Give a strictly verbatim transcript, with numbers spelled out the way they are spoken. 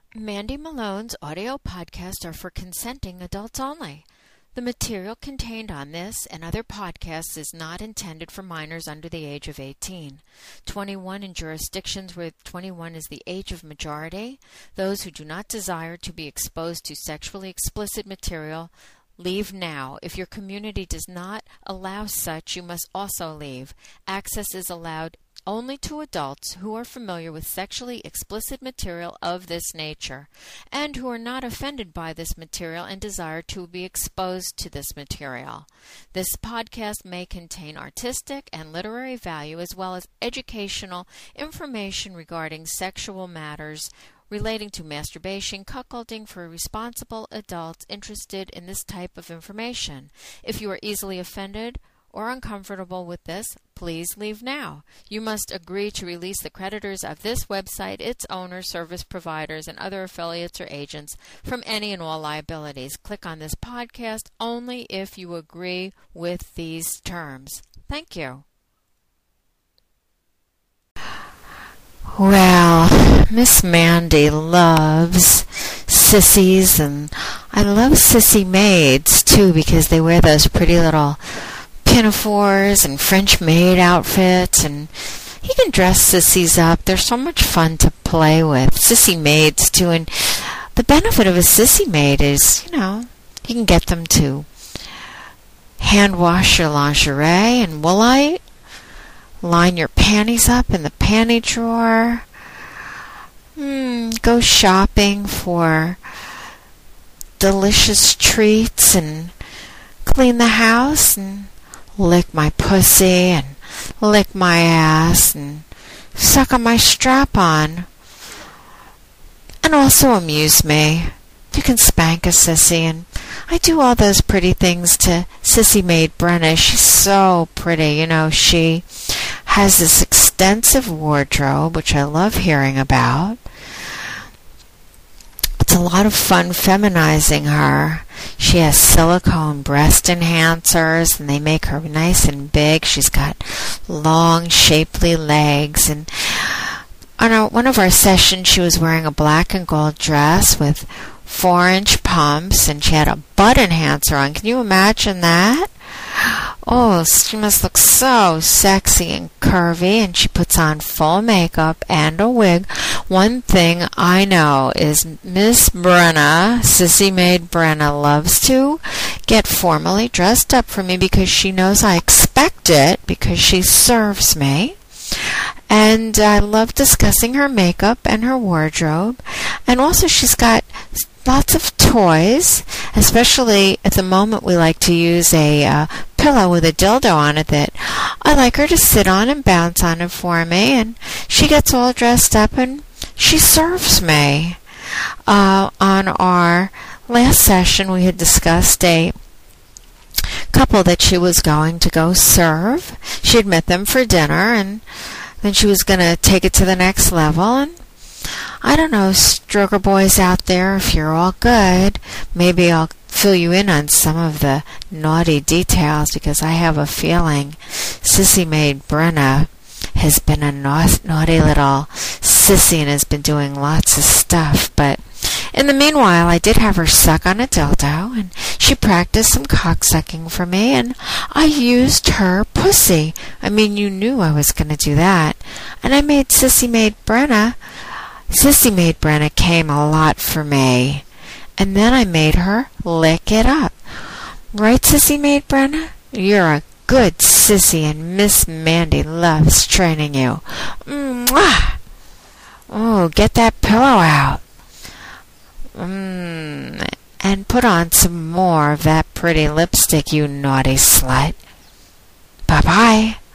Mandy Malone's audio podcasts are for consenting adults only. The material contained on this and other podcasts is not intended for minors under the age of eighteen. twenty-one in jurisdictions where twenty-one is the age of majority. Those who do not desire to be exposed to sexually explicit material, leave now. If your community does not allow such, you must also leave. Access is allowed only to adults who are familiar with sexually explicit material of this nature and who are not offended by this material and desire to be exposed to this material. This podcast may contain artistic and literary value as well as educational information regarding sexual matters relating to masturbation, cuckolding for responsible adults interested in this type of information. If you are easily offended or uncomfortable with this, please leave now. You must agree to release the creditors of this website, its owners, service providers, and other affiliates or agents from any and all liabilities. Click on this podcast only if you agree with these terms. Thank you. Well, Miss Mandy loves sissies, and I love sissy maids too because they wear those pretty little pinafores and French maid outfits, and you can dress sissies up. They're so much fun to play with. Sissy maids too, and the benefit of a sissy maid is, you know, you can get them to hand wash your lingerie and woolite, line your panties up in the panty drawer, mm, go shopping for delicious treats and clean the house and lick my pussy and lick my ass and suck on my strap-on, and also amuse me. You can spank a sissy, and I do all those pretty things to Sissy Maid Brenna. She's so pretty. You know, she has this extensive wardrobe, which I love hearing about. It's a lot of fun feminizing her. She has silicone breast enhancers, and they make her nice and big. She's got long, shapely legs. And on our, one of our sessions, she was wearing a black and gold dress with four-inch pumps, and she had a butt enhancer on. Can you imagine that? Oh, she must look so sexy and curvy, and she puts on full makeup and a wig. One thing I know is Miss Brenna, Sissy Maid Brenna, loves to get formally dressed up for me because she knows I expect it because she serves me. And I love discussing her makeup and her wardrobe. And also she's got lots of toys, especially at the moment we like to use a uh, pillow with a dildo on it that I like her to sit on and bounce on it for me, and she gets all dressed up and she serves me. Uh, on our last session we had discussed a couple that she was going to go serve. She had met them for dinner, and then she was going to take it to the next level. And I don't know, stroker boys out there, if you're all good, maybe I'll fill you in on some of the naughty details, because I have a feeling Sissy Maid Brenna has been a naughty little sissy and has been doing lots of stuff. But in the meanwhile, I did have her suck on a dildo, and she practiced some cocksucking for me, and I used her pussy. I mean, you knew I was going to do that. And I made Sissy Maid Brenna Sissy Maid Brenna came a lot for me, and then I made her lick it up. Right, Sissy Maid Brenna? You're a good sissy, and Miss Mandy loves training you. Mwah! Oh, get that pillow out. Mmm, and put on some more of that pretty lipstick, you naughty slut. Bye-bye.